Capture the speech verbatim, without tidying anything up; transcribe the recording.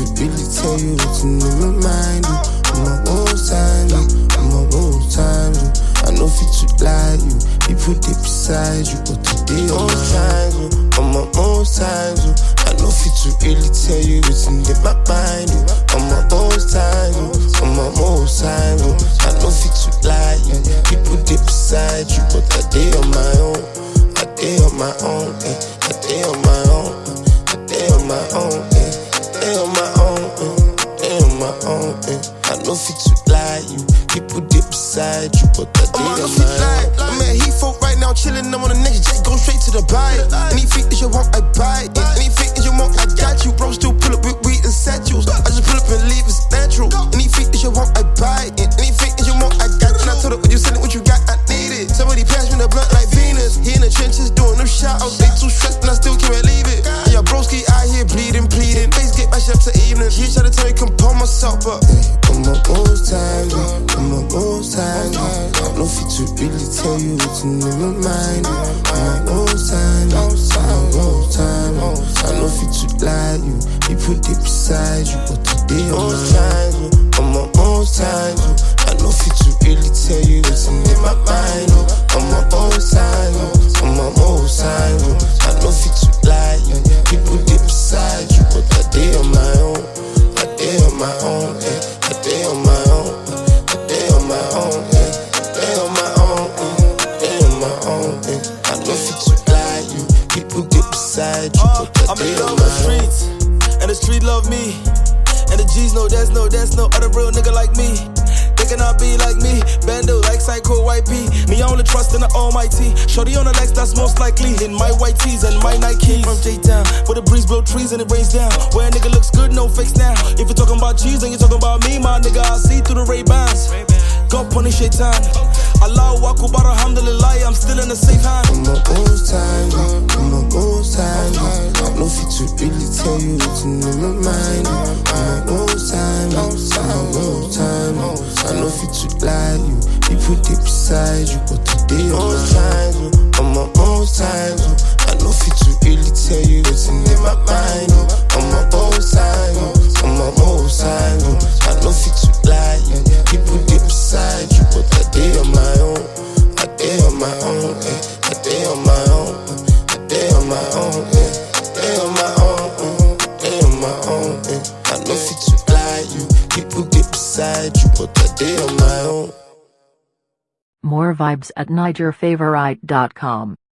to really tell you what's in my mind. On my worst times, on my worst times. I know fit to lie you, people deep beside you, but today on my times, on my most times. I know fit to really tell you what's in my mind. On my most times, on my most times. I know fit to lie you, people deep beside you, but today on my own. I day on my own, eh. I day on my own, I day on my own, eh. I day on my own, eh. I day on my own, eh. I know fit to lie you, people deep beside you, but I day on my own. I'm at Heathrow right now, chillin'. I'm on the next jet, go straight to the buy. Anything that you want, I buy it. Anything that you want, I got you. Bro, still pull up with weed and satchels. I just pull up and leave, it's natural. Anything that you want, I buy it. Anything that you want, I got you. And I told her when you send it, what you got, I need it. Somebody pass me the blunt like Venus. He in the trenches doing no shout-outs. They too stressed, but I still can't leave it. And your broski out here bleeding, pleading. Face get mashed up to evening. You try to tell me compose myself, but on my most times, on my most times. I know fit to really tell you what's in my mind. On my most times, on my most times. I know fit to lie you, people deep beside you, but today on my times, on my most times. I know fit to really tell you what's in my mind. On my most times, on my most times. I know fit to lie you, people deep beside you, but today on my own. I day on my own, eh. I day on my own, I day on my own, eh. I day on my own, eh. I day on my own, eh. I know fit to lie you, people deep beside you, but I day on my own. I'm in love with the streets, and the street love me. And the G's know there's no, there's no other real nigga like me. They cannot be like me, bando like Psycho Y P. Me I only trust in the almighty. Shorty on the next, that's most likely. In my white tees and my Nikes. From J-Town, where the breeze blow trees and it rains down. Where a nigga looks good, no fakes now. If you're talking about cheese, then you're talking about me, my nigga. I see through the Ray-Bans. Go punish shaitan. Allahu Akbar, alhamdulillah, I'm still in a safe hand. On my most times, on my most times. I know fit to really tell you what's in my mind. On my most times, on my most times. I know fit to lie you, people deep beside you, but today on my times, on my most times. I know fit to really tell you what's in my mind. On my most times, on my most times. I know fit to lie you, people deep beside you, but today on my own. I day on my own, eh. I day on my own, I day on my own, eh. I day on my own, I day on my own, eh. I know fit to lie you, people deep beside you, but I day on my own. More vibes at Niger Favorite dot com.